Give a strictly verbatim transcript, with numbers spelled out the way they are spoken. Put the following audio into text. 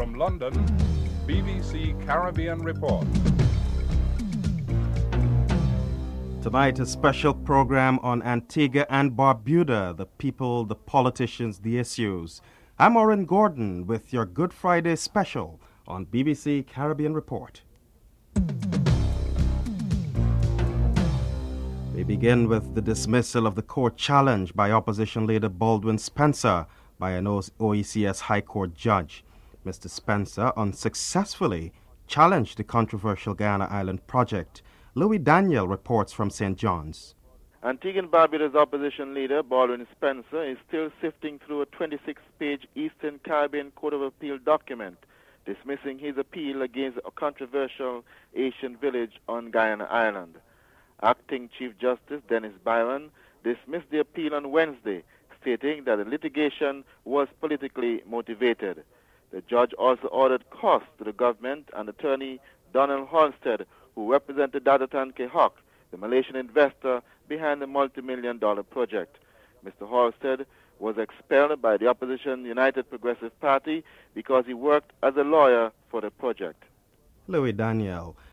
From London, B B C Caribbean Report. Tonight, a special program on Antigua and Barbuda, the people, the politicians, the issues. I'm Oren Gordon with your Good Friday special on B B C Caribbean Report. We begin with the dismissal of the court challenge by opposition leader Baldwin Spencer by an O E C S High Court judge. Mister Spencer unsuccessfully challenged the controversial Guyana Island project. Louis Daniel reports from Saint John's. Antigua and Barbuda's opposition leader, Baldwin Spencer, is still sifting through a twenty-six page Eastern Caribbean Court of Appeal document dismissing his appeal against a controversial Asian village on Guyana Island. Acting Chief Justice Dennis Byron dismissed the appeal on Wednesday, stating that the litigation was politically motivated. The judge also ordered costs to the government and attorney Donald Halstead, who represented Dadatan Kehok, the Malaysian investor behind the multi-million dollar project. Mister Halstead was expelled by the opposition United Progressive Party because he worked as a lawyer for the project. Louis Daniel.